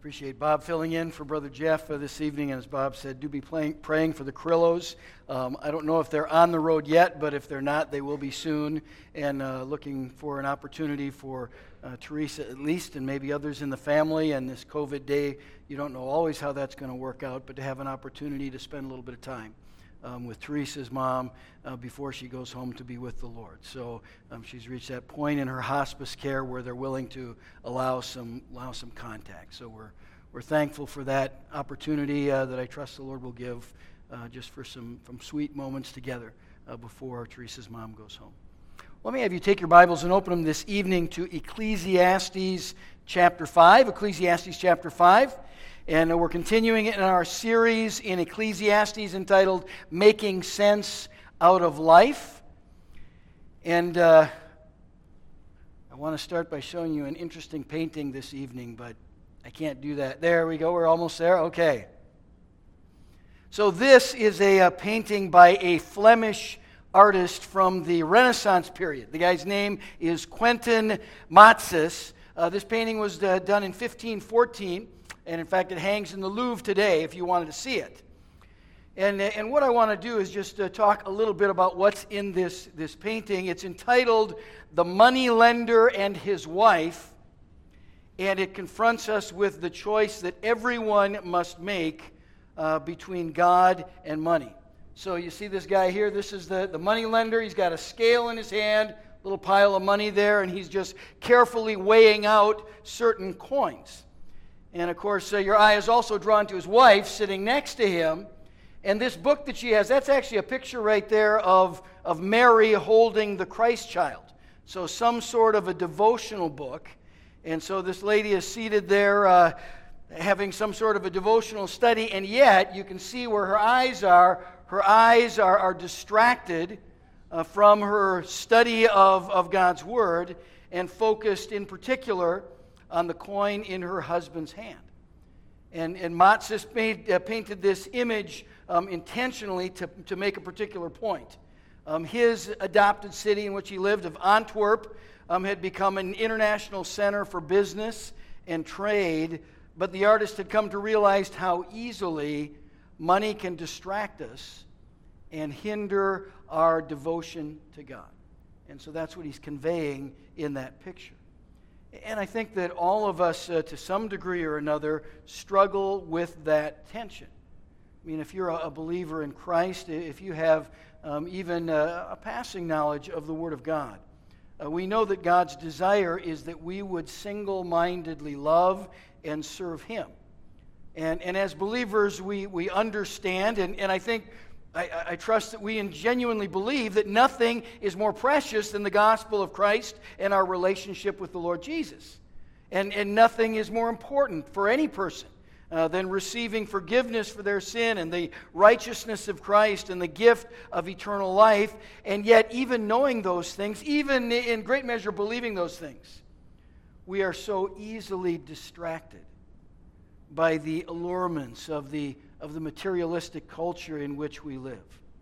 Appreciate Bob filling in for Brother Jeff this evening, and as Bob said, do be praying for the Crillos. I don't know if they're on the road yet, but if they're not, they will be soon, and looking for an opportunity for Teresa at least, and maybe others in the family, and this COVID day, you don't know always how that's going to work out, but to have an opportunity to spend a little bit of time with Teresa's mom before she goes home to be with the Lord. So she's reached that point in her hospice care where they're willing to allow some contact. So we're thankful for that opportunity that I trust the Lord will give just for some sweet moments together before Teresa's mom goes home. Let me have you take your Bibles and open them this evening to Ecclesiastes chapter 5. Ecclesiastes chapter 5. And we're continuing in our series in Ecclesiastes entitled Making Sense Out of Life. And I want to start by showing you an interesting painting this evening, but I can't do that. There we go. We're almost there. Okay. So this is a painting by a Flemish artist from the Renaissance period. The guy's name is Quentin Matsys. This painting was done in 1514. And in fact, it hangs in the Louvre today if you wanted to see it. And what I want to do is just talk a little bit about what's in this painting. It's entitled The Moneylender and His Wife, and it confronts us with the choice that everyone must make between God and money. So you see this guy here, this is the moneylender. He's got a scale in his hand, a little pile of money there, and he's just carefully weighing out certain coins. And of course, your eye is also drawn to his wife sitting next to him. And this book that she has, that's actually a picture right there of Mary holding the Christ child. So some sort of a devotional book. And so this lady is seated there having some sort of a devotional study. And yet, you can see where her eyes are. Her eyes are distracted from her study of God's Word and focused in particular on the coin in her husband's hand. And Matsys painted this image intentionally to make a particular point. His adopted city in which he lived, of Antwerp, had become an international center for business and trade, but the artist had come to realize how easily money can distract us and hinder our devotion to God. And so that's what he's conveying in that picture. And I think that all of us, to some degree or another, struggle with that tension. I mean, if you're a believer in Christ, if you have even a passing knowledge of the Word of God, we know that God's desire is that we would single-mindedly love and serve Him. And as believers, we understand, and I think I trust that we genuinely believe that nothing is more precious than the gospel of Christ and our relationship with the Lord Jesus. And nothing is more important for any person than receiving forgiveness for their sin and the righteousness of Christ and the gift of eternal life. And yet, even knowing those things, even in great measure believing those things, we are so easily distracted by the allurements of the materialistic culture in which we live.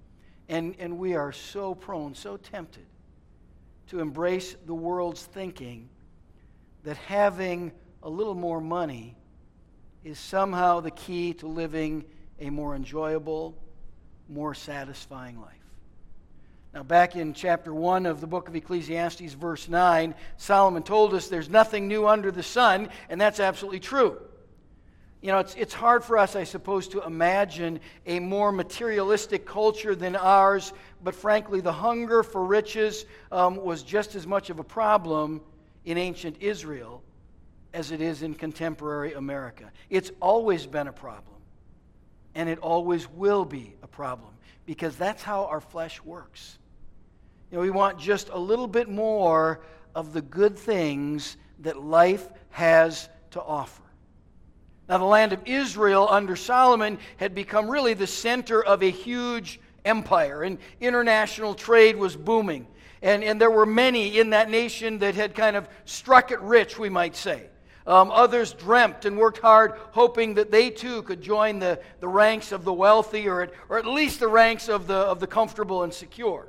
And we are so prone, so tempted to embrace the world's thinking that having a little more money is somehow the key to living a more enjoyable, more satisfying life. Now, back in chapter 1 of the book of Ecclesiastes, verse 9, Solomon told us there's nothing new under the sun, and that's absolutely true. You know, it's hard for us, I suppose, to imagine a more materialistic culture than ours, but frankly, the hunger for riches was just as much of a problem in ancient Israel as it is in contemporary America. It's always been a problem, and it always will be a problem, because that's how our flesh works. You know, we want just a little bit more of the good things that life has to offer. Now, the land of Israel under Solomon had become really the center of a huge empire, and international trade was booming. And there were many in that nation that had kind of struck it rich, we might say. Others dreamt and worked hard, hoping that they too could join the ranks of the wealthy, or at least the ranks of the comfortable and secure.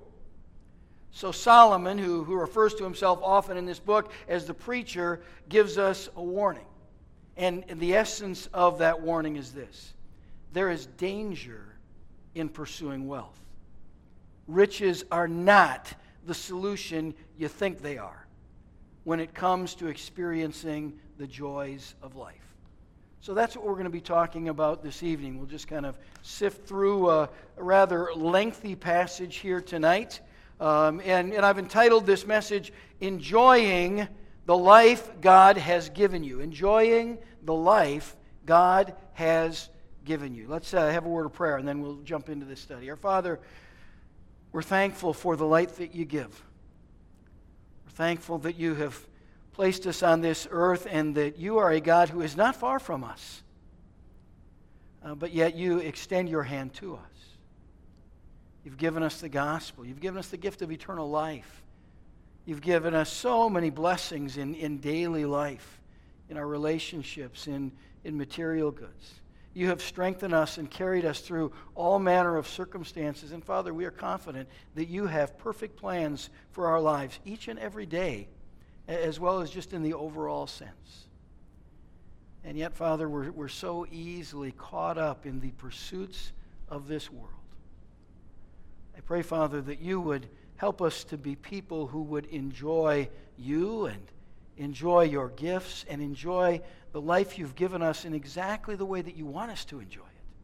So Solomon, who refers to himself often in this book as the preacher, gives us a warning. And the essence of that warning is this: there is danger in pursuing wealth. Riches are not the solution you think they are when it comes to experiencing the joys of life. So that's what we're going to be talking about this evening. We'll just kind of sift through a rather lengthy passage here tonight. And I've entitled this message, Enjoying the Life God Has Given You. Enjoying the life God has given you. Let's have a word of prayer, and then we'll jump into this study. Our Father, we're thankful for the light that you give. We're thankful that you have placed us on this earth and that you are a God who is not far from us, but yet you extend your hand to us. You've given us the gospel. You've given us the gift of eternal life. You've given us so many blessings in daily life, in our relationships, in material goods. You have strengthened us and carried us through all manner of circumstances. And Father, we are confident that you have perfect plans for our lives each and every day, as well as just in the overall sense. And yet, Father, we're so easily caught up in the pursuits of this world. I pray, Father, that you would help us to be people who would enjoy you and enjoy your gifts and enjoy the life you've given us in exactly the way that you want us to enjoy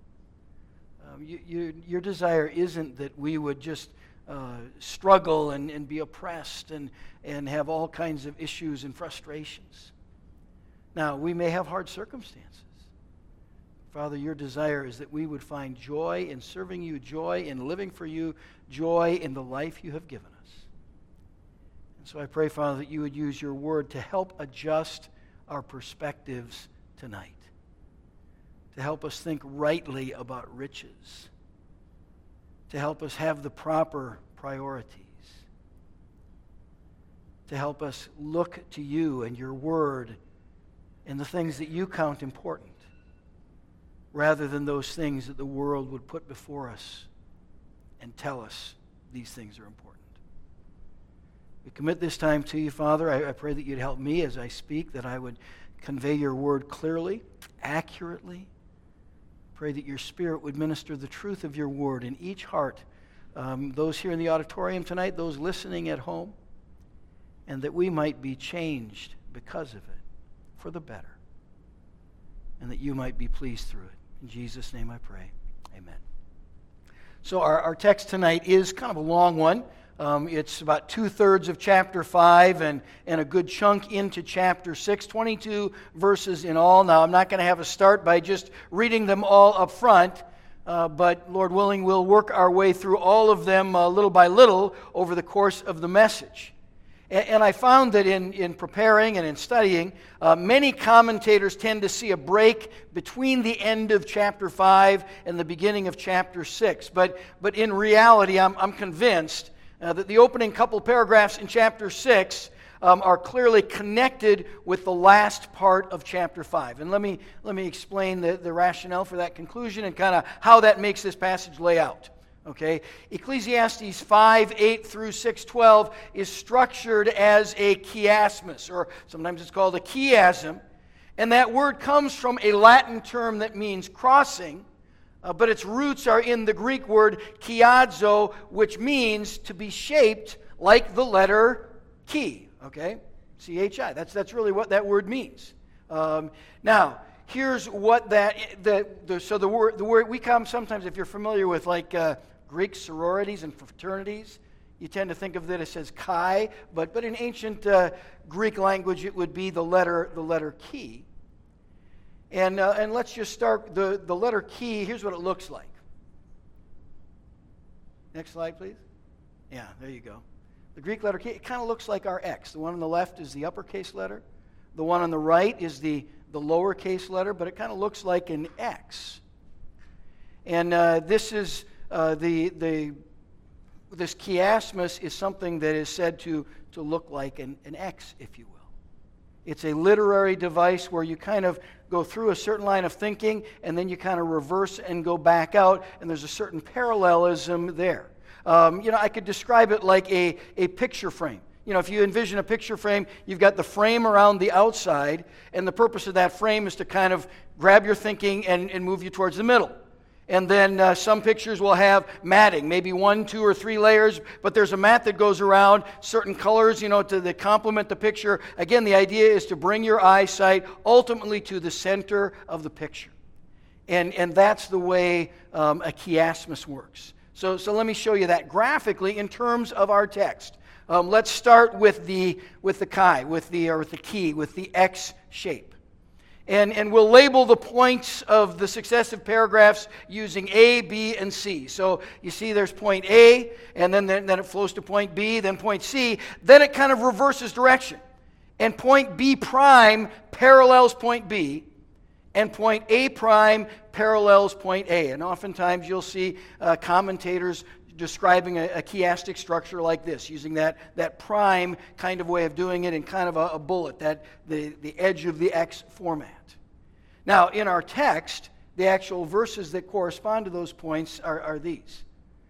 it. Your desire isn't that we would just struggle and be oppressed and have all kinds of issues and frustrations. Now, we may have hard circumstances. Father, your desire is that we would find joy in serving you, joy in living for you, joy in the life you have given us. And so I pray, Father, that you would use your word to help adjust our perspectives tonight, to help us think rightly about riches, to help us have the proper priorities, to help us look to you and your word and the things that you count important, rather than those things that the world would put before us and tell us these things are important. We commit this time to you, Father. I pray that you'd help me as I speak, that I would convey your word clearly, accurately. Pray that your Spirit would minister the truth of your word in each heart, those here in the auditorium tonight, those listening at home, and that we might be changed because of it for the better, and that you might be pleased through it. In Jesus' name I pray. Amen. So our text tonight is kind of a long one. It's about 2/3 of chapter 5 and a good chunk into chapter 6, 22 verses in all. Now, I'm not going to have a start by just reading them all up front, but Lord willing, we'll work our way through all of them little by little over the course of the message. And I found that in preparing and in studying, many commentators tend to see a break between the end of chapter 5 and the beginning of chapter 6. But in reality, I'm convinced that the opening couple paragraphs in chapter 6 are clearly connected with the last part of chapter 5. And let me explain the rationale for that conclusion and kind of how that makes this passage lay out. Okay, Ecclesiastes 5:8 through 6:12 is structured as a chiasmus, or sometimes it's called a chiasm, and that word comes from a Latin term that means crossing, but its roots are in the Greek word chiazo, which means to be shaped like the letter chi. Okay, chi. That's really what that word means. Now, here's what the word we come sometimes, if you're familiar with like Greek sororities and fraternities, you tend to think of that as chi, but in ancient Greek language it would be the letter chi. And let's just start the letter chi. Here's what it looks like. Next slide, please. Yeah, there you go. The Greek letter chi, it kind of looks like our X. The one on the left is the uppercase letter. The one on the right is the lowercase letter, but it kind of looks like an X. And this is this chiasmus is something that is said to look like an X, if you will. It's a literary device where you kind of go through a certain line of thinking and then you kind of reverse and go back out, and there's a certain parallelism there. I could describe it like a picture frame. You know, if you envision a picture frame, you've got the frame around the outside, and the purpose of that frame is to kind of grab your thinking and move you towards the middle. And then some pictures will have matting, maybe 1, 2, or 3 layers, but there's a mat that goes around, certain colors, to complement the picture. Again, the idea is to bring your eyesight ultimately to the center of the picture. And that's the way a chiasmus works. So let me show you that graphically in terms of our text. Let's start with the chi, with the key, with the X shape. And we'll label the points of the successive paragraphs using A, B, and C. So you see there's point A, and then it flows to point B, then point C. Then it kind of reverses direction. And point B prime parallels point B, and point A prime parallels point A. And oftentimes you'll see commentators describing a chiastic structure like this, using that prime kind of way of doing it in kind of a bullet, the edge of the X format. Now, in our text, the actual verses that correspond to those points are these.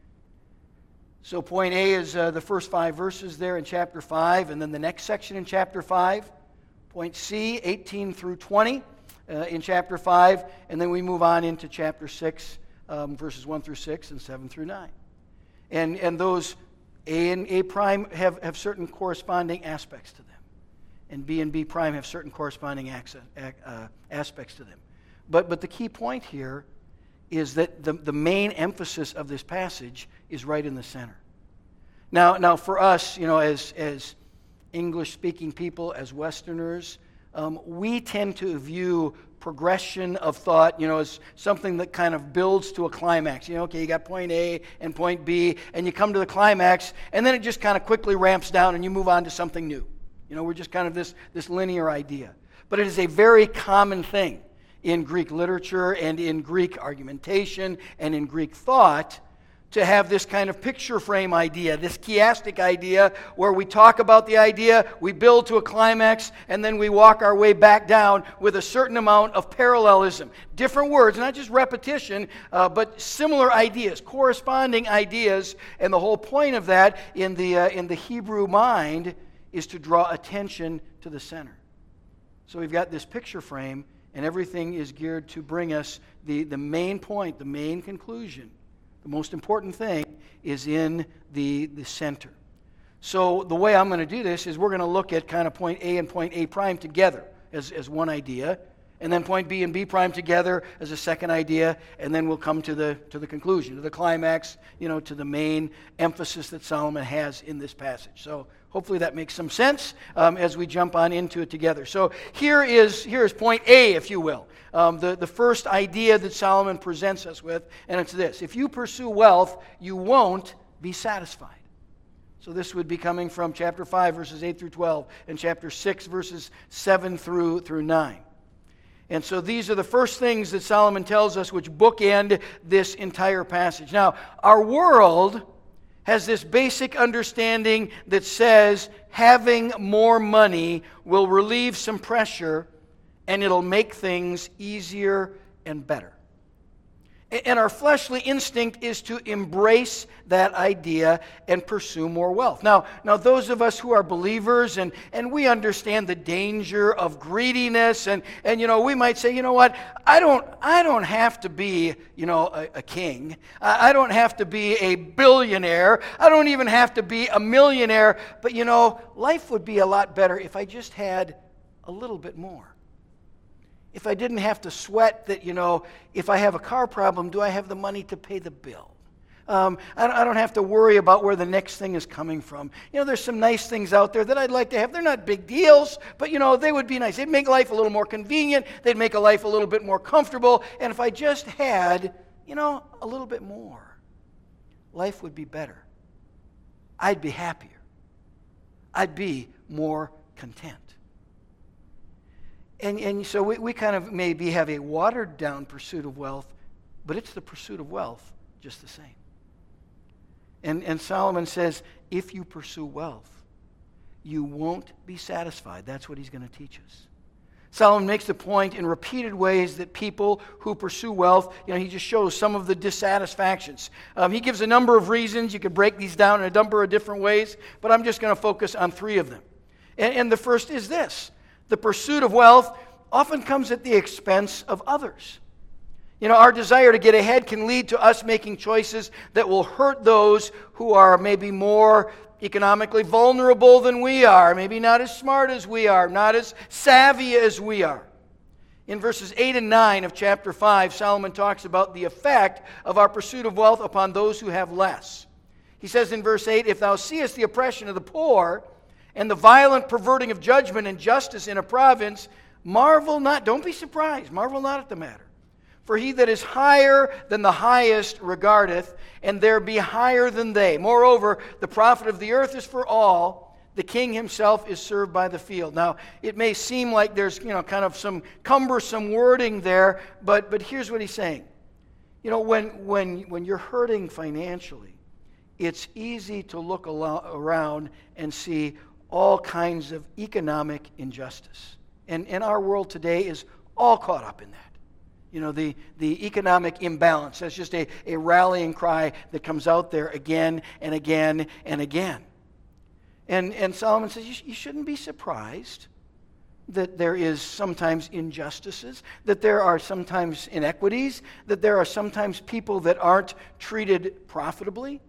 So point A is the first 5 verses there in chapter 5, and then the next section in chapter 5. Point C, 18 through 20 in chapter 5, and then we move on into chapter 6, verses 1 through 6 and 7 through 9. And those A and A prime have certain corresponding aspects to them. And B prime have certain corresponding aspects to them. But the key point here is that the main emphasis of this passage is right in the center. Now for us, as English-speaking people, as Westerners, we tend to view progression of thought, as something that kind of builds to a climax. You got point A and point B, and you come to the climax, and then it just kind of quickly ramps down, and you move on to something new. We're just kind of this linear idea. But it is a very common thing in Greek literature and in Greek argumentation and in Greek thought to have this kind of picture frame idea, this chiastic idea where we talk about the idea, we build to a climax, and then we walk our way back down with a certain amount of parallelism. Different words, not just repetition, but similar ideas, corresponding ideas. And the whole point of that in the Hebrew mind is to draw attention to the center. So we've got this picture frame, and everything is geared to bring us the main point, the main conclusion. The most important thing is in the center. So the way I'm going to do this is we're going to look at kind of point A and point A prime together as one idea, and then point B and B prime together as a second idea, and then we'll come to the conclusion, to the climax, to the main emphasis that Solomon has in this passage. So hopefully that makes some sense as we jump on into it together. So here is point A, if you will. The first idea that Solomon presents us with, and it's this: if you pursue wealth, you won't be satisfied. So this would be coming from chapter 5, verses 8 through 12, and chapter 6, verses 7 through 9. And so these are the first things that Solomon tells us which bookend this entire passage. Now, our world has this basic understanding that says having more money will relieve some pressure and it'll make things easier and better. And our fleshly instinct is to embrace that idea and pursue more wealth. Now those of us who are believers and we understand the danger of greediness and we might say, you know what, I don't have to be, a king. I don't have to be a billionaire. I don't even have to be a millionaire. But life would be a lot better if I just had a little bit more. If I didn't have to sweat that, if I have a car problem, do I have the money to pay the bill? I don't have to worry about where the next thing is coming from. There's some nice things out there that I'd like to have. They're not big deals, but, they would be nice. They'd make life a little more convenient. They'd make a life a little bit more comfortable. And if I just had, a little bit more, life would be better. I'd be happier. I'd be more content. And so we kind of maybe have a watered-down pursuit of wealth, but it's the pursuit of wealth just the same. And Solomon says, if you pursue wealth, you won't be satisfied. That's what he's going to teach us. Solomon makes the point in repeated ways that people who pursue wealth, he just shows some of the dissatisfactions. He gives a number of reasons. You could break these down in a number of different ways, but I'm just going to focus on 3 of them. And the first is this: the pursuit of wealth often comes at the expense of others. Our desire to get ahead can lead to us making choices that will hurt those who are maybe more economically vulnerable than we are, maybe not as smart as we are, not as savvy as we are. In verses 8 and 9 of chapter 5, Solomon talks about the effect of our pursuit of wealth upon those who have less. He says in verse 8, "If thou seest the oppression of the poor and the violent perverting of judgment and justice in a province, marvel not," don't be surprised, marvel not at the matter. "For he that is higher than the highest regardeth, and there be higher than they. Moreover, the profit of the earth is for all. The king himself is served by the field." Now, it may seem like there's kind of some cumbersome wording there, but here's what he's saying. When you're hurting financially, it's easy to look around and see all kinds of economic injustice. And our world today is all caught up in that. The economic imbalance. That's just a rallying cry that comes out there again and again and again. And Solomon says you shouldn't be surprised that there is sometimes injustices, that there are sometimes inequities, that there are sometimes people that aren't treated profitably.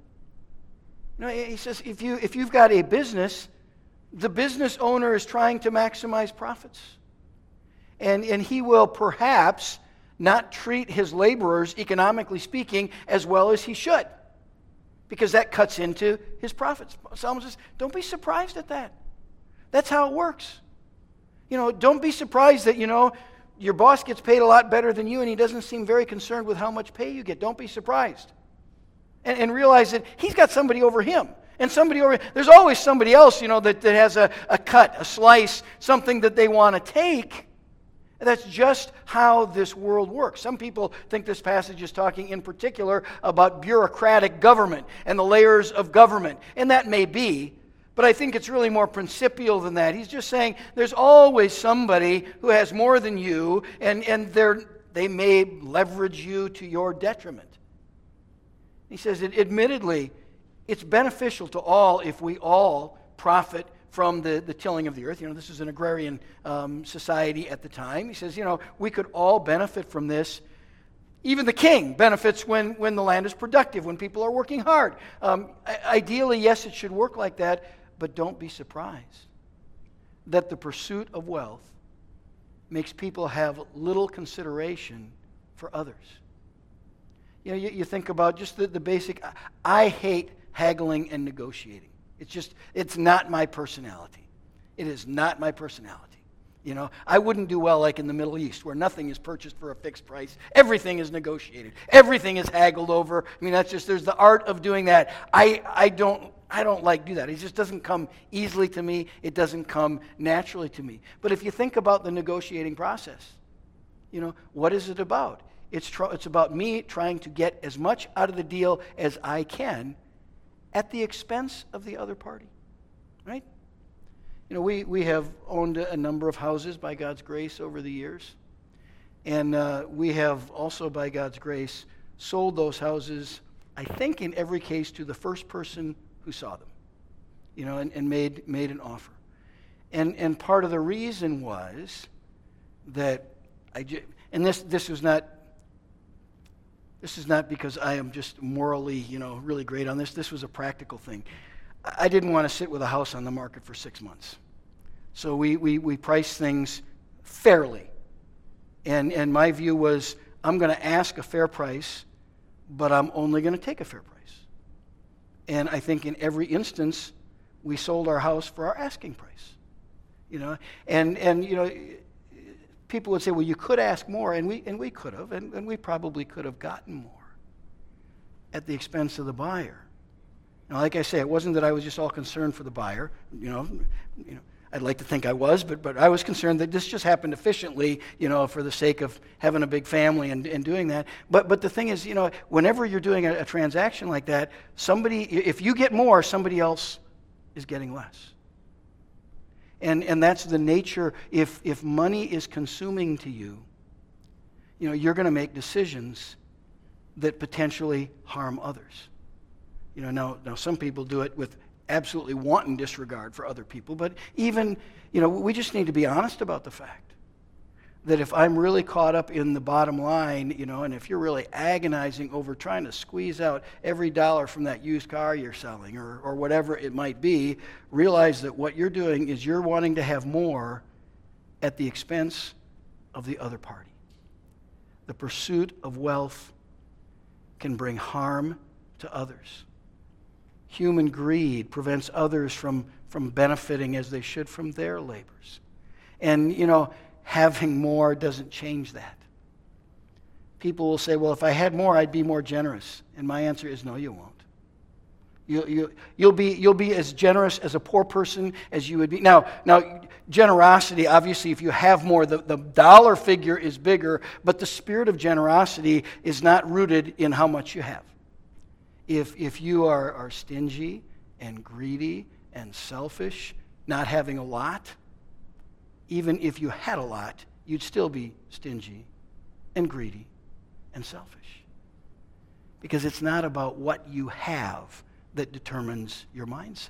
He says if you've got a business, the business owner is trying to maximize profits. And he will perhaps not treat his laborers, economically speaking, as well as he should, because that cuts into his profits. Solomon says, don't be surprised at that. That's how it works. Don't be surprised that, your boss gets paid a lot better than you and he doesn't seem very concerned with how much pay you get. Don't be surprised. And realize that he's got somebody over him. And there's always somebody else, that has a cut, a slice, something that they want to take. That's just how this world works. Some people think this passage is talking in particular about bureaucratic government and the layers of government. And that may be, but I think it's really more principial than that. He's just saying there's always somebody who has more than you, and they may leverage you to your detriment. He says, admittedly, it's beneficial to all if we all profit from the tilling of the earth. This is an agrarian society at the time. He says, we could all benefit from this. Even the king benefits when the land is productive, when people are working hard. Ideally, yes, it should work like that, but don't be surprised that the pursuit of wealth makes people have little consideration for others. You think about just the basic, I hate haggling and negotiating. It's not my personality. It is not my personality. I wouldn't do well like in the Middle East where nothing is purchased for a fixed price. Everything is negotiated. Everything is haggled over. There's the art of doing that. I don't like do that. It just doesn't come easily to me. It doesn't come naturally to me. But if you think about the negotiating process, what is it about? It's about me trying to get as much out of the deal as I can at the expense of the other party, right? We have owned a number of houses by God's grace over the years. And we have also, by God's grace, sold those houses, I think in every case, to the first person who saw them, and made an offer. And part of the reason was that this is not because I am just morally, really great on this. This was a practical thing. I didn't want to sit with a house on the market for 6 months. So we priced things fairly. And my view was, I'm going to ask a fair price, but I'm only going to take a fair price. And I think in every instance, we sold our house for our asking price. People would say, well, you could ask more, and we could have, and we probably could have gotten more at the expense of the buyer. Now, like I say, it wasn't that I was just all concerned for the buyer. I'd like to think I was, but I was concerned that this just happened efficiently, for the sake of having a big family and doing that. But the thing is, whenever you're doing a transaction like that, if you get more, somebody else is getting less. And that's the nature. If money is consuming to you, you're going to make decisions that potentially harm others. Now some people do it with absolutely wanton disregard for other people, but even, we just need to be honest about the fact that if I'm really caught up in the bottom line, and if you're really agonizing over trying to squeeze out every dollar from that used car you're selling or whatever it might be, realize that what you're doing is you're wanting to have more at the expense of the other party. The pursuit of wealth can bring harm to others. Human greed prevents others from benefiting as they should from their labors. And, having more doesn't change that. People will say, well, if I had more, I'd be more generous. And my answer is, no, you won't. You'll be as generous as a poor person as you would be. Now, generosity, obviously, if you have more, the dollar figure is bigger, but the spirit of generosity is not rooted in how much you have. If you are stingy and greedy and selfish, not having a lot, even if you had a lot, you'd still be stingy and greedy and selfish. Because it's not about what you have that determines your mindset.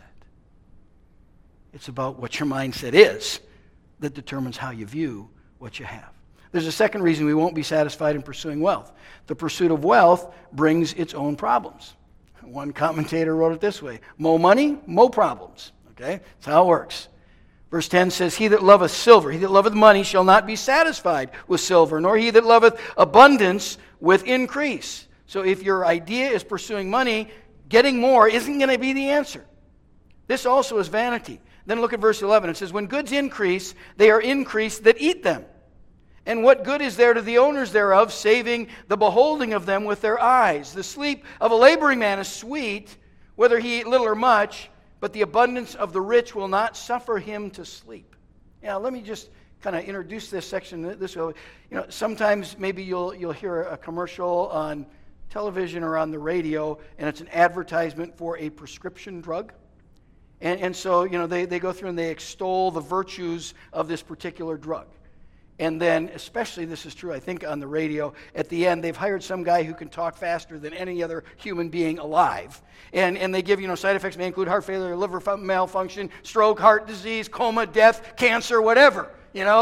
It's about what your mindset is that determines how you view what you have. There's a second reason we won't be satisfied in pursuing wealth. The pursuit of wealth brings its own problems. One commentator wrote it this way: mo money, mo problems. Okay? That's how it works. Verse 10 says, he that loveth silver, he that loveth money shall not be satisfied with silver, nor he that loveth abundance with increase. So if your idea is pursuing money, getting more isn't going to be the answer. This also is vanity. Then look at verse 11. It says, when goods increase, they are increased that eat them. And what good is there to the owners thereof, saving the beholding of them with their eyes? The sleep of a laboring man is sweet, whether he eat little or much, but the abundance of the rich will not suffer him to sleep. Now, let me just kind of introduce this section this way. Sometimes maybe you'll hear a commercial on television or on the radio, and it's an advertisement for a prescription drug. And so, they go through and they extol the virtues of this particular drug. And then, especially this is true, I think, on the radio, at the end, they've hired some guy who can talk faster than any other human being alive. And they give, side effects may include heart failure, liver malfunction, stroke, heart disease, coma, death, cancer, whatever.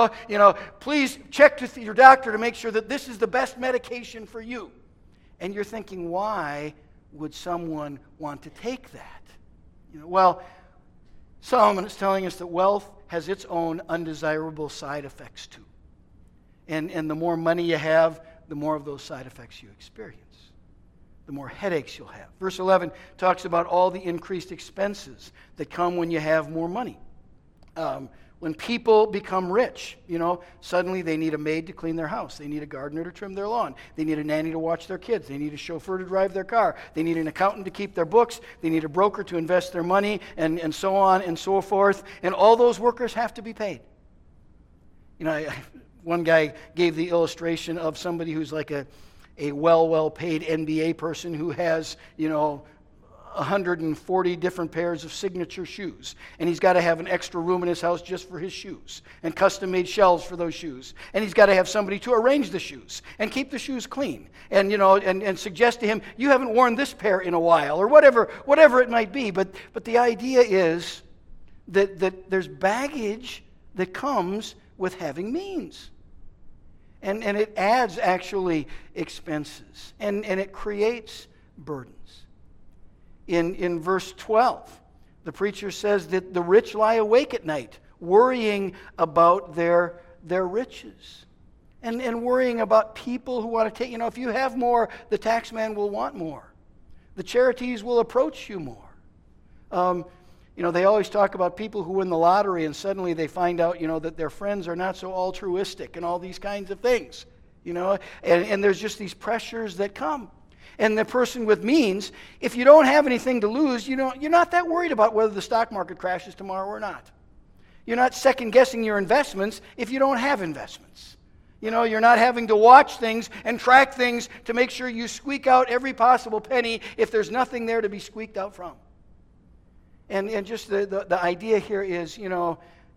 Please check with your doctor to make sure that this is the best medication for you. And you're thinking, why would someone want to take that? Well, Solomon is telling us that wealth has its own undesirable side effects too. And the more money you have, the more of those side effects you experience. The more headaches you'll have. Verse 11 talks about all the increased expenses that come when you have more money. When people become rich, suddenly they need a maid to clean their house. They need a gardener to trim their lawn. They need a nanny to watch their kids. They need a chauffeur to drive their car. They need an accountant to keep their books. They need a broker to invest their money, and so on and so forth. And all those workers have to be paid. One guy gave the illustration of somebody who's like a well-paid NBA person who has, 140 different pairs of signature shoes. And he's got to have an extra room in his house just for his shoes and custom-made shelves for those shoes. And he's got to have somebody to arrange the shoes and keep the shoes clean and, and suggest to him, you haven't worn this pair in a while or whatever it might be. But the idea is that there's baggage that comes with having means. And it adds actually expenses. And it creates burdens. In verse 12, the preacher says that the rich lie awake at night, worrying about their riches. And worrying about people who want to take, if you have more, the tax man will want more. The charities will approach you more. They always talk about people who win the lottery and suddenly they find out, that their friends are not so altruistic and all these kinds of things, and there's just these pressures that come. And the person with means, if you don't have anything to lose, you're not that worried about whether the stock market crashes tomorrow or not. You're not second-guessing your investments if you don't have investments. You're not having to watch things and track things to make sure you squeak out every possible penny if there's nothing there to be squeaked out from. And just the idea here is,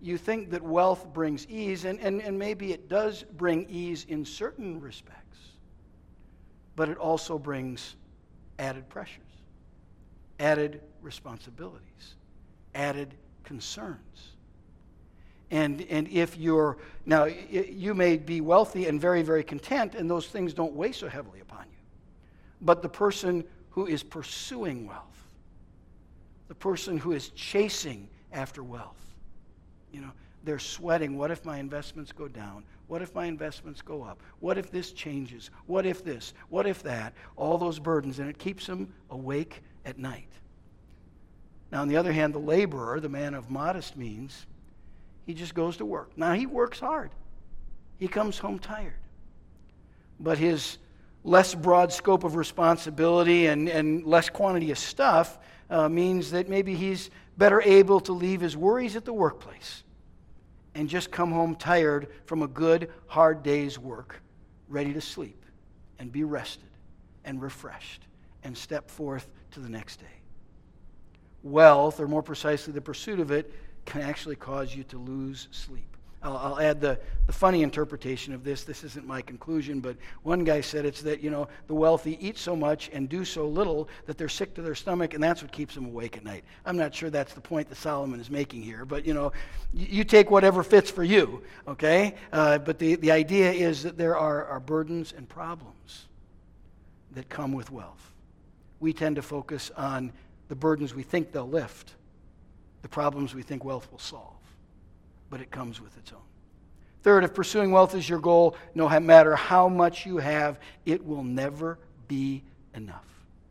you think that wealth brings ease, and maybe it does bring ease in certain respects, but it also brings added pressures, added responsibilities, added concerns. And if you may be wealthy and very, very content, and those things don't weigh so heavily upon you. But the person who is pursuing wealth, the person who is chasing after wealth, they're sweating. What if my investments go down? What if my investments go up? What if this changes? What if this? What if that? All those burdens, and it keeps them awake at night. Now, on the other hand, the laborer, the man of modest means, he just goes to work. Now, he works hard. He comes home tired. But his less broad scope of responsibility and less quantity of stuff means that maybe he's better able to leave his worries at the workplace and just come home tired from a good, hard day's work, ready to sleep and be rested and refreshed and step forth to the next day. Wealth, or more precisely the pursuit of it, can actually cause you to lose sleep. I'll add the funny interpretation of this. This isn't my conclusion, but one guy said it's that, the wealthy eat so much and do so little that they're sick to their stomach, and that's what keeps them awake at night. I'm not sure that's the point that Solomon is making here, but, you take whatever fits for you, okay? But the idea is that there are burdens and problems that come with wealth. We tend to focus on the burdens we think they'll lift, the problems we think wealth will solve. But it comes with its own. Third, if pursuing wealth is your goal, no matter how much you have, it will never be enough.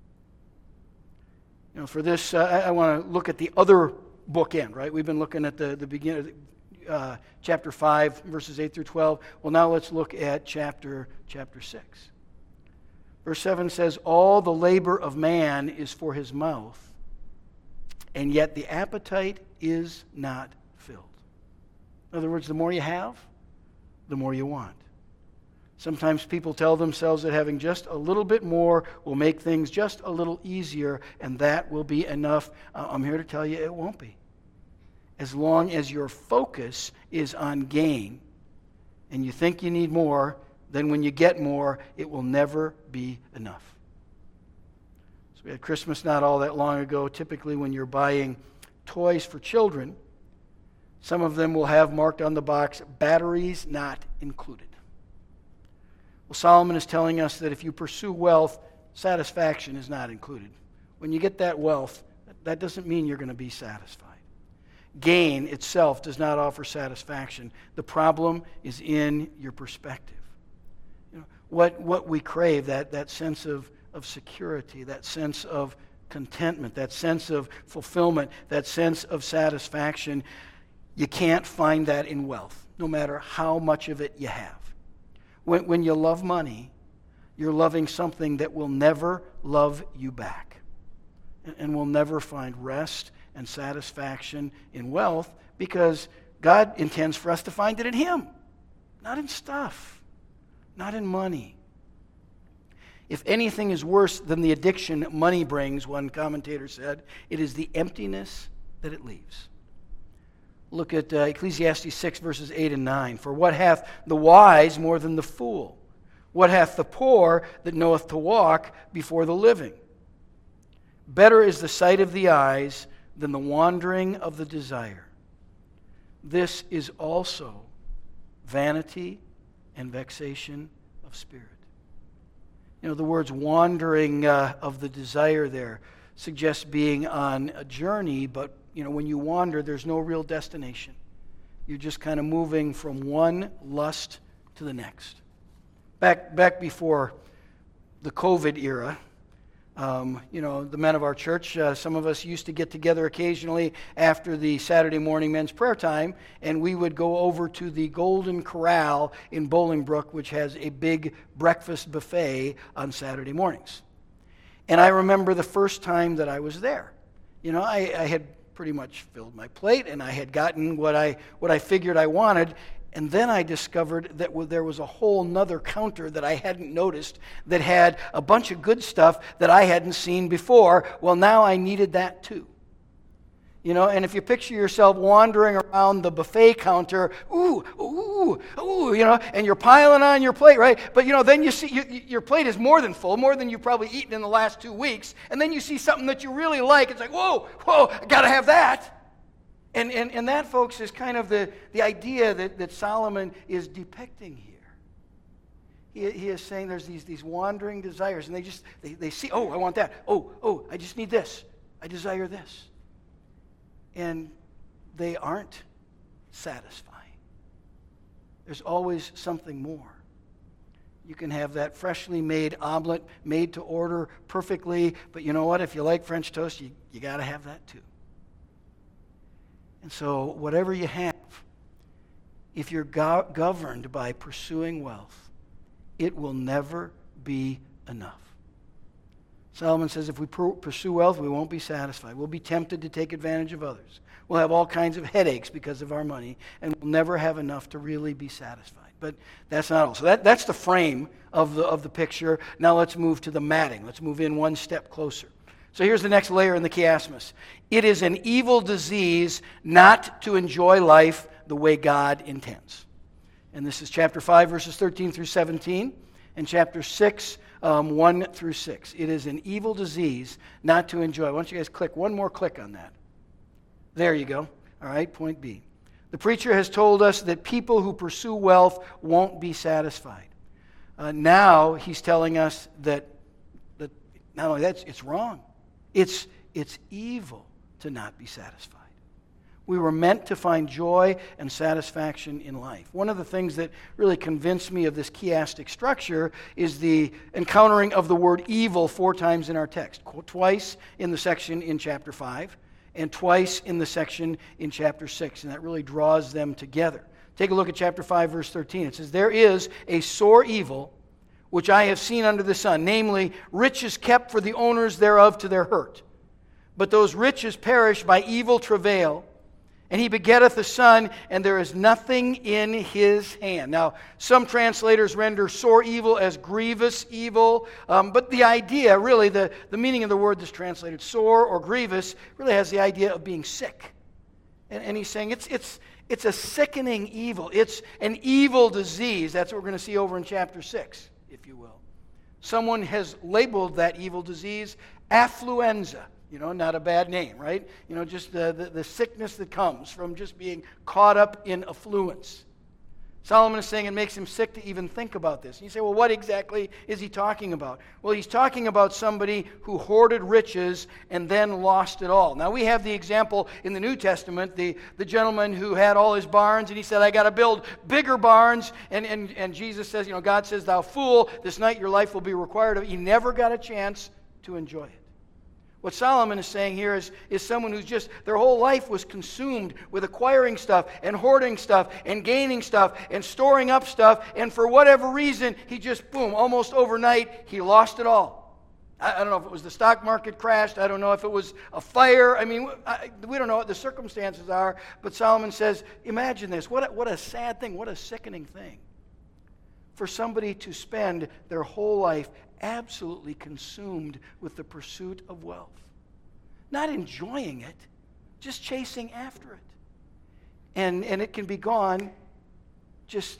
For this, I want to look at the other bookend, right? We've been looking at the beginning, chapter 5, verses 8 through 12. Well, now let's look at chapter 6. Verse 7 says, all the labor of man is for his mouth, and yet the appetite is not filled. In other words, the more you have, the more you want. Sometimes people tell themselves that having just a little bit more will make things just a little easier, and that will be enough. I'm here to tell you it won't be. As long as your focus is on gain, and you think you need more, then when you get more, it will never be enough. So we had Christmas not all that long ago. Typically when you're buying toys for children, some of them will have marked on the box, batteries not included. Well, Solomon is telling us that if you pursue wealth, satisfaction is not included. When you get that wealth, that doesn't mean you're going to be satisfied. Gain itself does not offer satisfaction. The problem is in your perspective. What we crave, that sense of security, that sense of contentment, that sense of fulfillment, that sense of satisfaction, you can't find that in wealth, no matter how much of it you have. When you love money, you're loving something that will never love you back and will never find rest and satisfaction in wealth, because God intends for us to find it in Him, not in stuff, not in money. If anything is worse than the addiction money brings, one commentator said, it is the emptiness that it leaves. Look at Ecclesiastes 6, verses 8 and 9. For what hath the wise more than the fool? What hath the poor that knoweth to walk before the living? Better is the sight of the eyes than the wandering of the desire. This is also vanity and vexation of spirit. The words wandering of the desire there suggests being on a journey, but when you wander, there's no real destination. You're just kind of moving from one lust to the next. Back before the COVID era, the men of our church, some of us used to get together occasionally after the Saturday morning men's prayer time, and we would go over to the Golden Corral in Bolingbrook, which has a big breakfast buffet on Saturday mornings. And I remember the first time that I was there. I had pretty much filled my plate, and I had gotten what I figured I wanted. And then I discovered that there was a whole nother counter that I hadn't noticed that had a bunch of good stuff that I hadn't seen before. Well, now I needed that too. You know, and if you picture yourself wandering around the buffet counter, ooh, you know, and you're piling on your plate, right? But, you know, then you see your plate is more than full, more than you've probably eaten in the last 2 weeks, and then you see something that you really like. It's like, whoa, I got to have that. And that, folks, is kind of the idea that Solomon is depicting here. He is saying there's these wandering desires, and they see, oh, I want that. Oh, I just need this. I desire this. And they aren't satisfying. There's always something more. You can have that freshly made omelet, made to order perfectly, but you know what? If you like French toast, you got to have that too. And so whatever you have, if you're governed by pursuing wealth, it will never be enough. Solomon says if we pursue wealth, we won't be satisfied. We'll be tempted to take advantage of others. We'll have all kinds of headaches because of our money, and we'll never have enough to really be satisfied. But that's not all. So that's the frame of the picture. Now let's move to the matting. Let's move in one step closer. So here's the next layer in the chiasmus. It is an evil disease not to enjoy life the way God intends. And this is chapter 5, verses 13 through 17, and chapter 6, 1 through 6. It is an evil disease not to enjoy. Why don't you guys click one more click on that? There you go. All right, point B. The preacher has told us that people who pursue wealth won't be satisfied. Now he's telling us that not only that, it's wrong. It's evil to not be satisfied. We were meant to find joy and satisfaction in life. One of the things that really convinced me of this chiastic structure is the encountering of the word evil 4 times in our text. Twice in the section in chapter 5 and twice in the section in chapter 6. And that really draws them together. Take a look at chapter 5, verse 13. It says, "There is a sore evil which I have seen under the sun, namely, riches kept for the owners thereof to their hurt. But those riches perish by evil travail. And he begetteth a son, and there is nothing in his hand." Now, some translators render sore evil as grievous evil, but the idea, really, the meaning of the word that's translated sore or grievous, really has the idea of being sick. And he's saying it's a sickening evil. It's an evil disease. That's what we're going to see over in chapter 6, if you will. Someone has labeled that evil disease affluenza. You know, not a bad name, right? You know, just the sickness that comes from just being caught up in affluence. Solomon is saying it makes him sick to even think about this. And you say, well, what exactly is he talking about? Well, he's talking about somebody who hoarded riches and then lost it all. Now, we have the example in the New Testament, the gentleman who had all his barns, and he said, I got to build bigger barns. And Jesus says, you know, God says, thou fool, this night your life will be required of you. He never got a chance to enjoy it. What Solomon is saying here is someone who's just, their whole life was consumed with acquiring stuff and hoarding stuff and gaining stuff and storing up stuff, and for whatever reason, he just, boom, almost overnight, he lost it all. I don't know if it was the stock market crashed. I don't know if it was a fire. I mean, we don't know what the circumstances are, but Solomon says, imagine this. What a sad thing, what a sickening thing for somebody to spend their whole life absolutely consumed with the pursuit of wealth. Not enjoying it, just chasing after it. And it can be gone just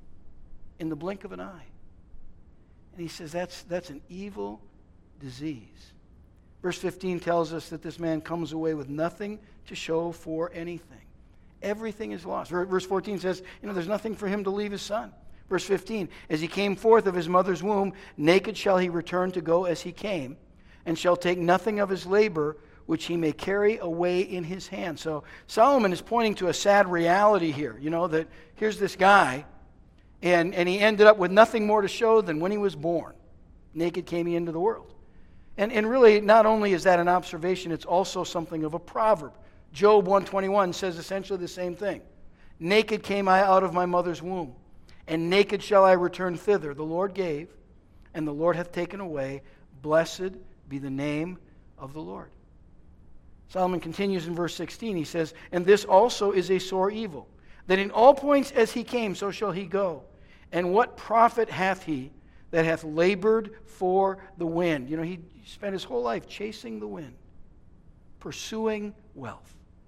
in the blink of an eye. And he says that's an evil disease. Verse 15 tells us that this man comes away with nothing to show for anything. Everything is lost. Verse 14 says, you know, there's nothing for him to leave his son. Verse 15, as he came forth of his mother's womb, naked shall he return to go as he came, and shall take nothing of his labor, which he may carry away in his hand. So Solomon is pointing to a sad reality here, you know, that here's this guy, and he ended up with nothing more to show than when he was born. Naked came he into the world. And really, not only is that an observation, it's also something of a proverb. Job 1:21 says essentially the same thing. Naked came I out of my mother's womb, and naked shall I return thither. The Lord gave, and the Lord hath taken away. Blessed be the name of the Lord. Solomon continues in verse 16. He says, and this also is a sore evil, that in all points as he came, so shall he go. And what profit hath he that hath labored for the wind? You know, he spent his whole life chasing the wind, pursuing wealth.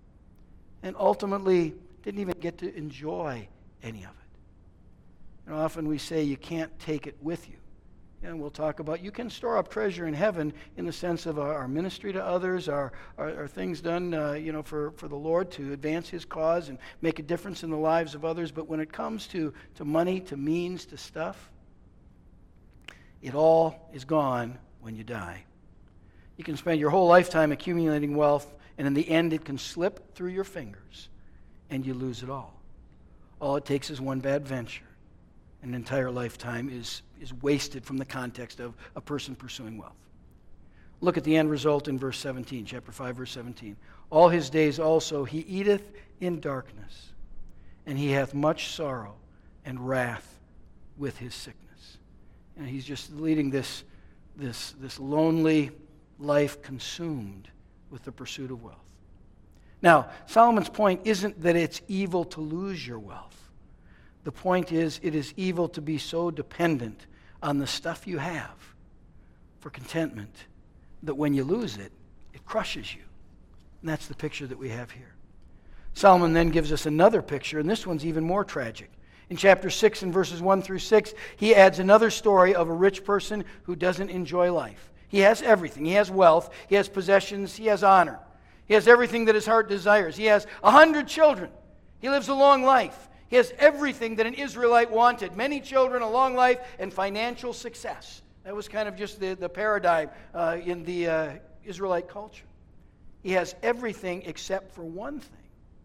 and ultimately didn't even get to enjoy any of it. And often we say you can't take it with you. And we'll talk about you can store up treasure in heaven in the sense of our ministry to others, our things done for the Lord to advance His cause and make a difference in the lives of others. But when it comes to money, to means, to stuff, it all is gone when you die. You can spend your whole lifetime accumulating wealth, and in the end it can slip through your fingers and you lose it all. All it takes is one bad venture. An entire lifetime is wasted from the context of a person pursuing wealth. Look at the end result in verse 17, chapter 5, verse 17. All his days also he eateth in darkness, and he hath much sorrow and wrath with his sickness. And he's just leading this lonely life consumed with the pursuit of wealth. Now, Solomon's point isn't that it's evil to lose your wealth. The point is, it is evil to be so dependent on the stuff you have for contentment that when you lose it, it crushes you. And that's the picture that we have here. Solomon then gives us another picture, and this one's even more tragic. In chapter 6 and verses 1 through 6, he adds another story of a rich person who doesn't enjoy life. He has everything. He has wealth. He has possessions. He has honor. He has everything that his heart desires. He has 100 children. He lives a long life. He has everything that an Israelite wanted. Many children, a long life, and financial success. That was kind of just the paradigm in the Israelite culture. He has everything except for one thing.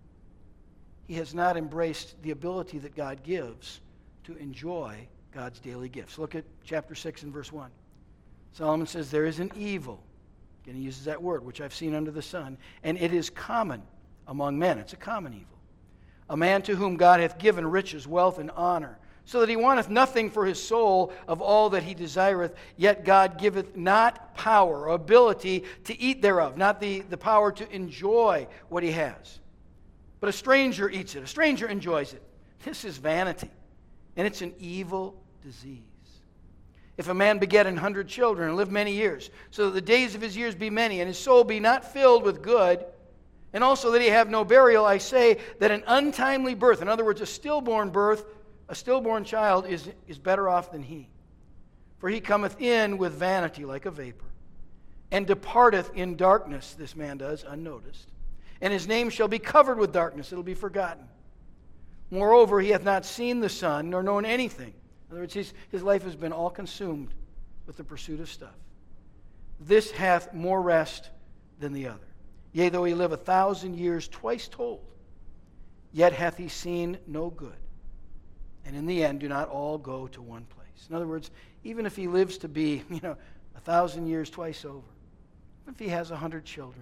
He has not embraced the ability that God gives to enjoy God's daily gifts. Look at chapter 6 and verse 1. Solomon says, there is an evil. Again, he uses that word, which I've seen under the sun, and it is common among men. It's a common evil. A man to whom God hath given riches, wealth, and honor, so that he wanteth nothing for his soul of all that he desireth, yet God giveth not power or ability to eat thereof, not the power to enjoy what he has. But a stranger eats it, a stranger enjoys it. This is vanity, and it's an evil disease. If a man beget 100 children and live many years, so that the days of his years be many, and his soul be not filled with good, and also that he have no burial, I say that an untimely birth, in other words, a stillborn birth, a stillborn child is better off than he. For he cometh in with vanity like a vapor, and departeth in darkness, this man does, unnoticed. And his name shall be covered with darkness, it'll be forgotten. Moreover, he hath not seen the sun, nor known anything. In other words, his life has been all consumed with the pursuit of stuff. This hath more rest than the other. Yea, though he live 1,000 years twice told, yet hath he seen no good. And in the end do not all go to one place. In other words, even if he lives to be, 1,000 years twice over, even if he has 100 children,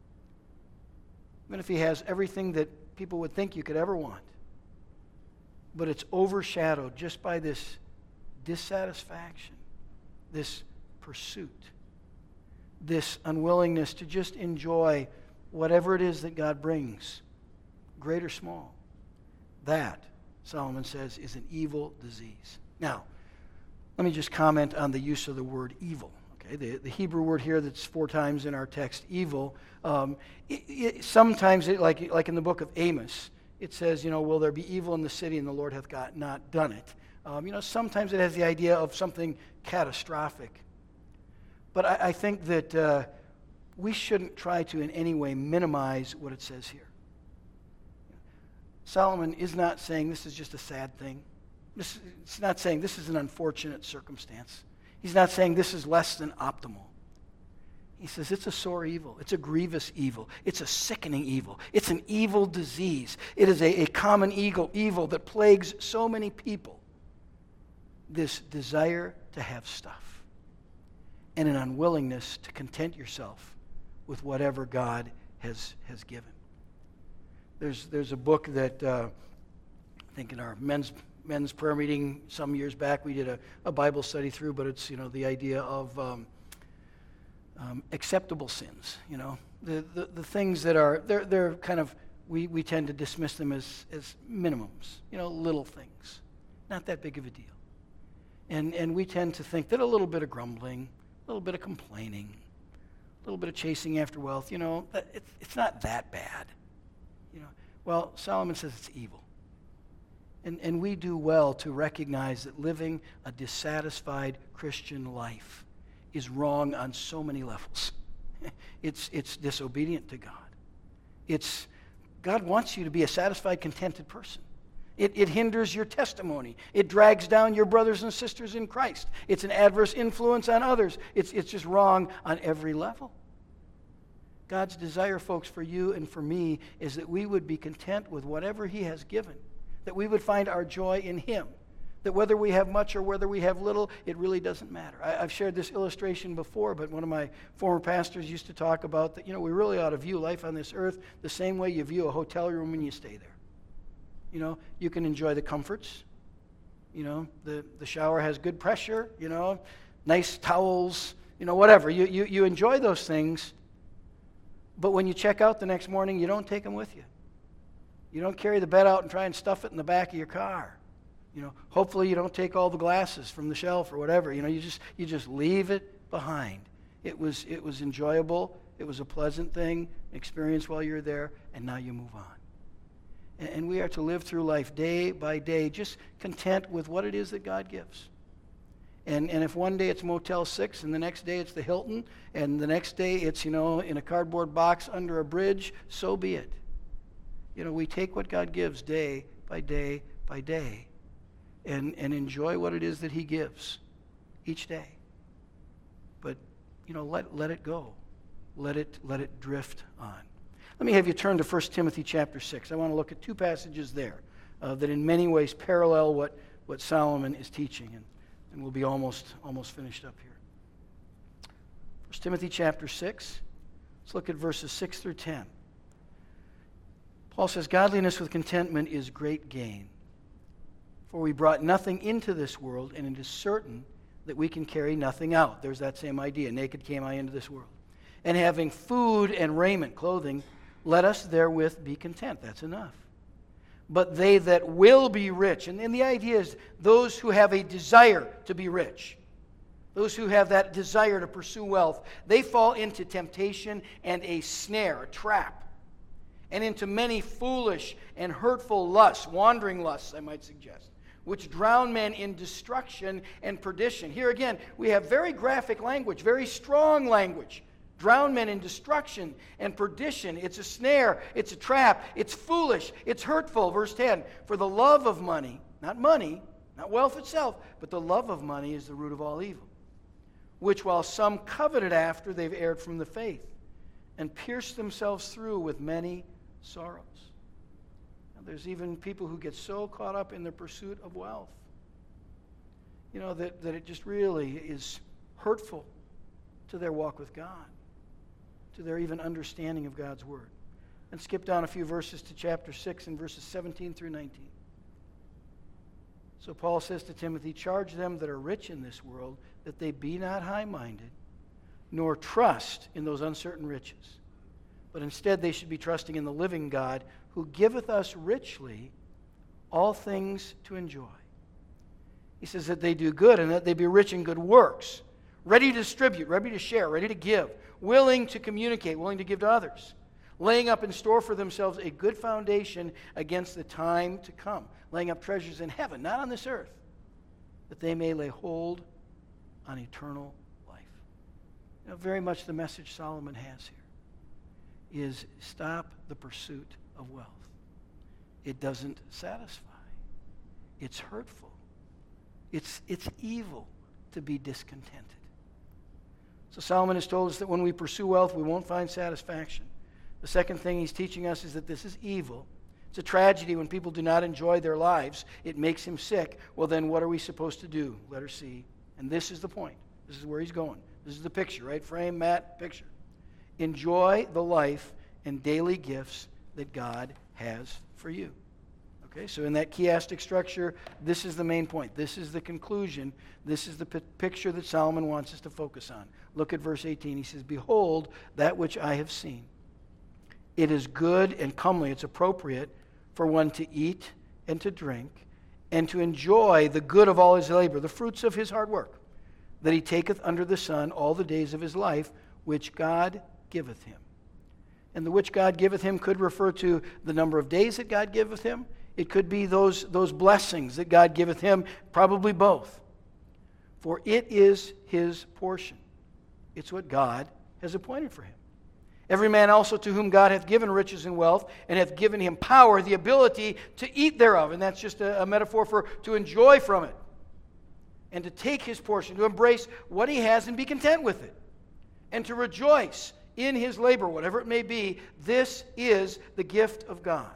even if he has everything that people would think you could ever want, but it's overshadowed just by this dissatisfaction, this pursuit, this unwillingness to just enjoy whatever it is that God brings, great or small. That, Solomon says, is an evil disease. Now, let me just comment on the use of the word evil. Okay, the Hebrew word here that's 4 times in our text, evil, sometimes, like in the book of Amos, it says, will there be evil in the city and the Lord hath not done it. Sometimes it has the idea of something catastrophic. But I think that we shouldn't try to in any way minimize what it says here. Solomon is not saying this is just a sad thing. It's not saying this is an unfortunate circumstance. He's not saying this is less than optimal. He says it's a sore evil. It's a grievous evil. It's a sickening evil. It's an evil disease. It is a common evil that plagues so many people. This desire to have stuff and an unwillingness to content yourself with whatever God has given. There's a book that I think in our men's prayer meeting some years back we did a Bible study through, but it's the idea of acceptable sins. The things that are they're kind of we tend to dismiss them as minimums. Little things, not that big of a deal, and we tend to think that a little bit of grumbling, a little bit of complaining, a little bit of chasing after wealth, it's not that bad. Well, Solomon says it's evil. And we do well to recognize that living a dissatisfied Christian life is wrong on so many levels. It's disobedient to God. God wants you to be a satisfied, contented person. It hinders your testimony. It drags down your brothers and sisters in Christ. It's an adverse influence on others. It's just wrong on every level. God's desire, folks, for you and for me is that we would be content with whatever He has given, that we would find our joy in Him, that whether we have much or whether we have little, it really doesn't matter. I've shared this illustration before, but one of my former pastors used to talk about that, we really ought to view life on this earth the same way you view a hotel room when you stay there. You can enjoy the comforts. The shower has good pressure, nice towels, whatever. You enjoy those things, but when you check out the next morning, you don't take them with you. You don't carry the bed out and try and stuff it in the back of your car. Hopefully you don't take all the glasses from the shelf or whatever. You just leave it behind. It was enjoyable. It was a pleasant thing, experience while you're there, and now you move on. And we are to live through life day by day, just content with what it is that God gives. And if one day it's Motel 6, and the next day it's the Hilton, and the next day it's, in a cardboard box under a bridge, so be it. We take what God gives day by day by day and enjoy what it is that He gives each day. But, let it go. Let it drift on. Let me have you turn to 1 Timothy chapter 6. I want to look at two passages there that in many ways parallel what Solomon is teaching. And we'll be almost finished up here. 1 Timothy chapter 6. Let's look at verses 6 through 10. Paul says, "Godliness with contentment is great gain. For we brought nothing into this world, and it is certain that we can carry nothing out." There's that same idea. Naked came I into this world. "And having food and raiment, clothing, let us therewith be content." That's enough. "But they that will be rich," and the idea is those who have a desire to be rich, those who have that desire to pursue wealth, they fall into temptation and a snare, a trap, and into many foolish and hurtful lusts, wandering lusts, I might suggest, which drown men in destruction and perdition. Here again, we have very graphic language, very strong language. Drown men in destruction and perdition. It's a snare, it's a trap, it's foolish, it's hurtful. Verse 10, "For the love of money, not wealth itself, but the love of money is the root of all evil, which while some coveted after, they've erred from the faith, and pierced themselves through with many sorrows." There's even people who get so caught up in the pursuit of wealth, that it just really is hurtful to their walk with God, to their even understanding of God's Word. And skip down a few verses to chapter 6 and verses 17 through 19. So Paul says to Timothy, "Charge them that are rich in this world, that they be not high-minded, nor trust in those uncertain riches, but instead they should be trusting in the living God, who giveth us richly all things to enjoy." He says that they do good and that they be rich in good works, ready to distribute, ready to share, ready to give, willing to communicate, willing to give to others, laying up in store for themselves a good foundation against the time to come, laying up treasures in heaven, not on this earth, that they may lay hold on eternal life. Very much the message Solomon has here is stop the pursuit of wealth. It doesn't satisfy. It's hurtful. It's evil to be discontented. So Solomon has told us that when we pursue wealth, we won't find satisfaction. The second thing he's teaching us is that this is evil. It's a tragedy when people do not enjoy their lives. It makes him sick. Well, then what are we supposed to do? Letter C. And this is the point. This is where he's going. This is the picture, right? Frame, Matt, picture. Enjoy the life and daily gifts that God has for you. Okay, so in that chiastic structure, this is the main point. This is the conclusion. This is the picture that Solomon wants us to focus on. Look at verse 18. He says, "Behold, that which I have seen. It is good and comely." It's appropriate for one to eat and to drink and to enjoy the good of all his labor, the fruits of his hard work, that he taketh under the sun all the days of his life, which God giveth him. And the which God giveth him could refer to the number of days that God giveth him. It could be those blessings that God giveth him, probably both. For it is his portion. It's what God has appointed for him. Every man also to whom God hath given riches and wealth, and hath given him power, the ability to eat thereof. And that's just a metaphor for to enjoy from it. And to take his portion, to embrace what he has and be content with it. And to rejoice in his labor, whatever it may be. This is the gift of God.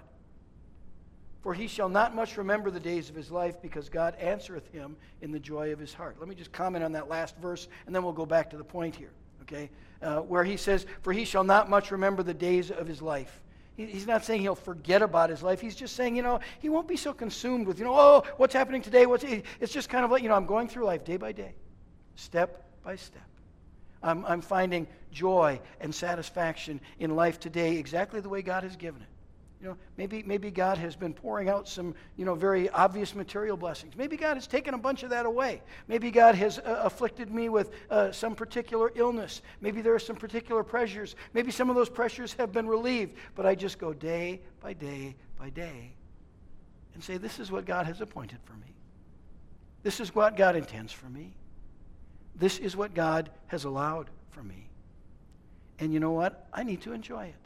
For he shall not much remember the days of his life, because God answereth him in the joy of his heart. Let me just comment on that last verse, and then we'll go back to the point here. Okay, where he says, for he shall not much remember the days of his life. He's not saying he'll forget about his life. He's just saying, he won't be so consumed with, oh, what's happening today? It's just kind of like, I'm going through life day by day, step by step. I'm finding joy and satisfaction in life today exactly the way God has given it. Maybe God has been pouring out some, very obvious material blessings. Maybe God has taken a bunch of that away. Maybe God has afflicted me with some particular illness. Maybe there are some particular pressures. Maybe some of those pressures have been relieved. But I just go day by day by day and say, this is what God has appointed for me. This is what God intends for me. This is what God has allowed for me. And you know what? I need to enjoy it.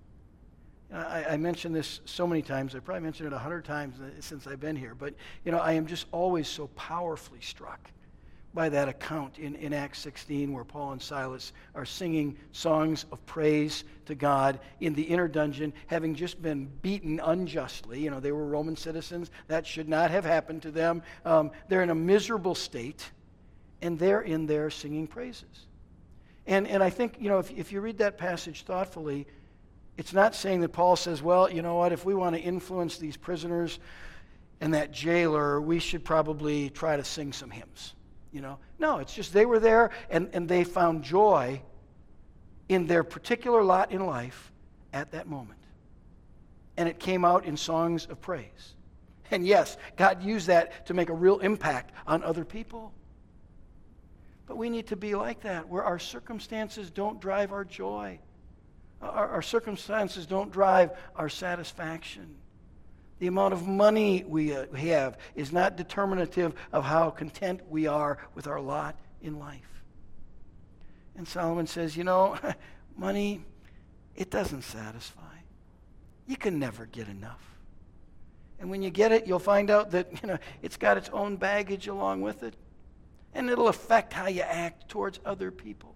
I mentioned this so many times. I probably mentioned it 100 times since I've been here. But, I am just always so powerfully struck by that account in Acts 16 where Paul and Silas are singing songs of praise to God in the inner dungeon, having just been beaten unjustly. They were Roman citizens. That should not have happened to them. They're in a miserable state, and they're in there singing praises. And I think, if you read that passage thoughtfully, it's not saying that Paul says, well, you know what, if we want to influence these prisoners and that jailer, we should probably try to sing some hymns. No, it's just they were there and they found joy in their particular lot in life at that moment. And it came out in songs of praise. And yes, God used that to make a real impact on other people. But we need to be like that, where our circumstances don't drive our joy. Our circumstances don't drive our satisfaction. The amount of money we have is not determinative of how content we are with our lot in life. And Solomon says, money, it doesn't satisfy. You can never get enough. And when you get it, you'll find out that it's got its own baggage along with it. And it'll affect how you act towards other people.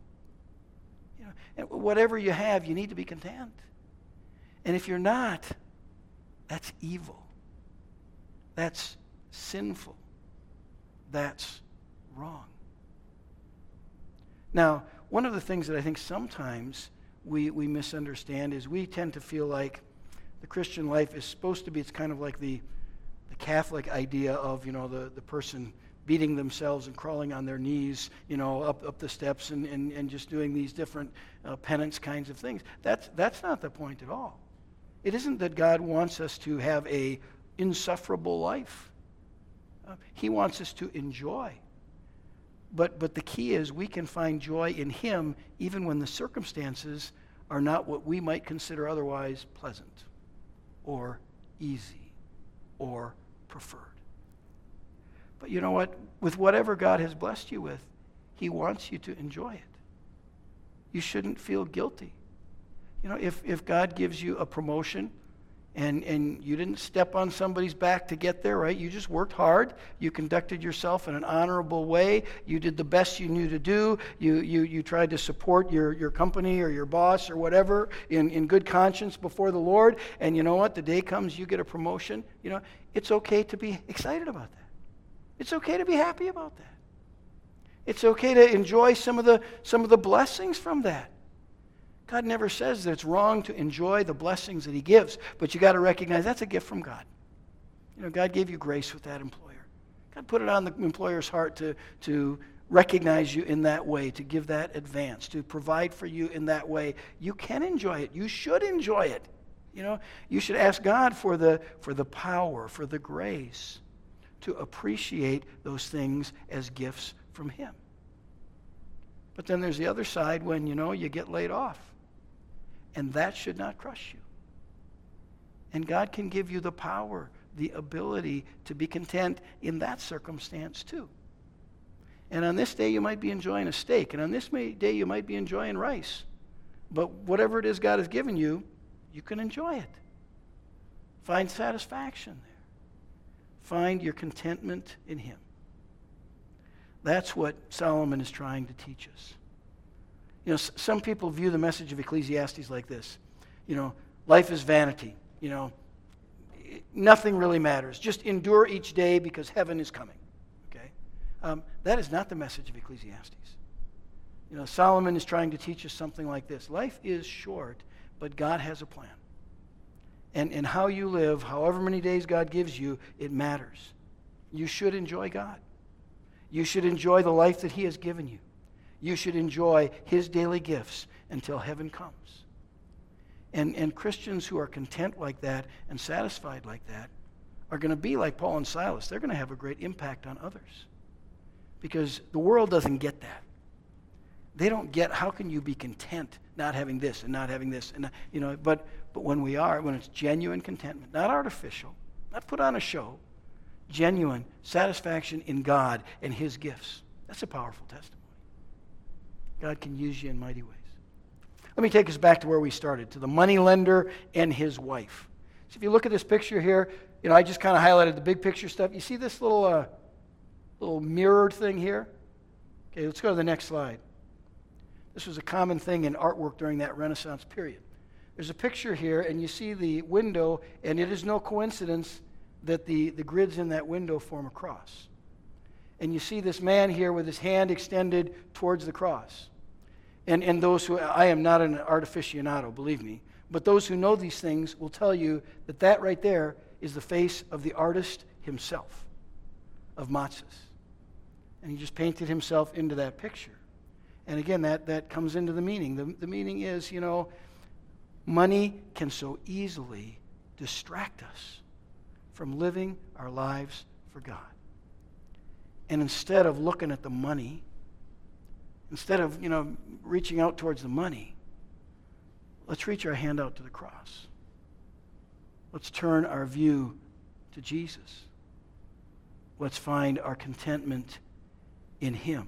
And whatever you have, you need to be content. And if you're not, that's evil. That's sinful. That's wrong. Now, one of the things that I think sometimes we misunderstand is we tend to feel like the Christian life is supposed to be, it's kind of like the Catholic idea of, the person beating themselves and crawling on their knees, up the steps and just doing these different penance kinds of things. That's not the point at all. It isn't that God wants us to have a insufferable life. He wants us to enjoy. But the key is we can find joy in Him even when the circumstances are not what we might consider otherwise pleasant or easy or preferred. But you know what? With whatever God has blessed you with, He wants you to enjoy it. You shouldn't feel guilty. If God gives you a promotion and you didn't step on somebody's back to get there, right? You just worked hard. You conducted yourself in an honorable way. You did the best you knew to do. You tried to support your company or your boss or whatever in good conscience before the Lord. And you know what? The day comes, you get a promotion. It's okay to be excited about that. It's okay to be happy about that. It's okay to enjoy some of the blessings from that. God never says that it's wrong to enjoy the blessings that He gives, but you got to recognize that's a gift from God. God gave you grace with that employer. God put it on the employer's heart to recognize you in that way, to give that advance, to provide for you in that way. You can enjoy it. You should enjoy it. You should ask God for the power, for the grace to appreciate those things as gifts from Him. But then there's the other side when, you get laid off. And that should not crush you. And God can give you the power, the ability to be content in that circumstance too. And on this day, you might be enjoying a steak. And on this day, you might be enjoying rice. But whatever it is God has given you, you can enjoy it. Find satisfaction there. Find your contentment in Him. That's what Solomon is trying to teach us. You know, some people view the message of Ecclesiastes like this. You know, life is vanity. You know, nothing really matters. Just endure each day because heaven is coming. Okay? That is not the message of Ecclesiastes. You know, Solomon is trying to teach us something like this. Life is short, but God has a plan. And how you live, however many days God gives you, it matters. You should enjoy God. You should enjoy the life that He has given you. You should enjoy His daily gifts until heaven comes. And Christians who are content like that and satisfied like that are going to be like Paul and Silas. They're going to have a great impact on others. Because the world doesn't get that. They don't get, how can you be content not having this and not having this? And you know, but when it's genuine contentment, not artificial, not put on a show, genuine satisfaction in God and His gifts. That's a powerful testimony. God can use you in mighty ways. Let me take us back to where we started, to the moneylender and his wife. So if you look at this picture here, you know, I just kind of highlighted the big picture stuff. You see this little mirrored thing here? Okay, let's go to the next slide. This was a common thing in artwork during that Renaissance period. There's a picture here, and you see the window, and it is no coincidence that the grids in that window form a cross. And you see this man here with his hand extended towards the cross. And those who, I am not an artificionado, believe me, but those who know these things will tell you that that right there is the face of the artist himself, of Matsas. And he just painted himself into that picture. And again, that comes into the meaning. The meaning is, you know, money can so easily distract us from living our lives for God. And instead of looking at the money, instead of, you know, reaching out towards the money, let's reach our hand out to the cross. Let's turn our view to Jesus. Let's find our contentment in Him.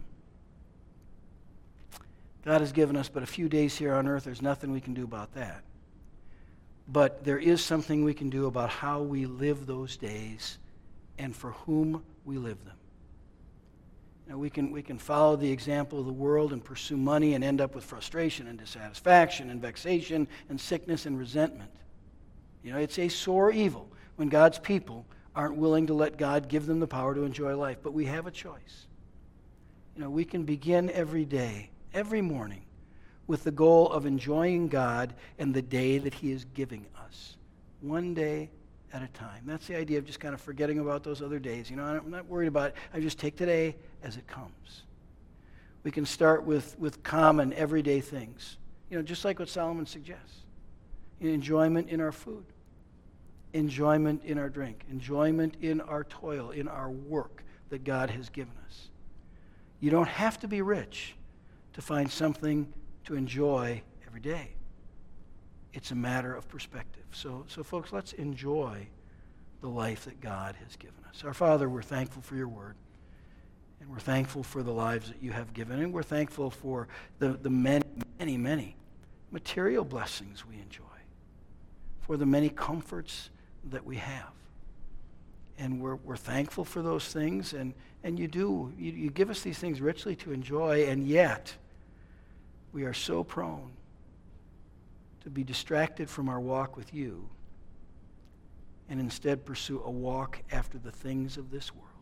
God has given us but a few days here on earth. There's nothing we can do about that. But there is something we can do about how we live those days and for whom we live them. You know, we can follow the example of the world and pursue money and end up with frustration and dissatisfaction and vexation and sickness and resentment. You know, it's a sore evil when God's people aren't willing to let God give them the power to enjoy life. But we have a choice. You know, we can begin every day, every morning, with the goal of enjoying God and the day that He is giving us. One day at a time. That's the idea of just kind of forgetting about those other days. You know, I'm not worried about it. I just take today as it comes. We can start with common, everyday things. You know, just like what Solomon suggests. Enjoyment in our food. Enjoyment in our drink. Enjoyment in our toil, in our work that God has given us. You don't have to be rich to find something to enjoy every day. It's a matter of perspective. So folks, let's enjoy the life that God has given us. Our Father, we're thankful for your word. And we're thankful for the lives that you have given. And we're thankful for the many, many, many material blessings we enjoy. For the many comforts that we have. And we're thankful for those things. And you give us these things richly to enjoy. And yet, we are so prone to be distracted from our walk with you and instead pursue a walk after the things of this world.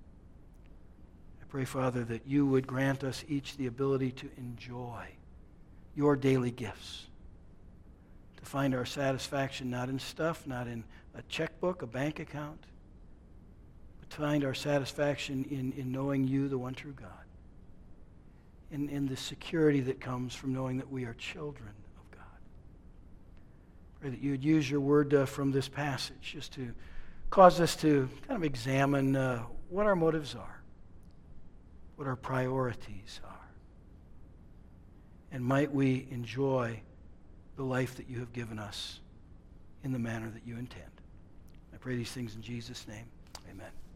I pray, Father, that you would grant us each the ability to enjoy your daily gifts, to find our satisfaction not in stuff, not in a checkbook, a bank account, but to find our satisfaction in knowing you, the one true God, in the security that comes from knowing that we are children of God. Pray that you would use your word from this passage just to cause us to kind of examine what our motives are, what our priorities are. And might we enjoy the life that you have given us in the manner that you intend. I pray these things in Jesus' name. Amen.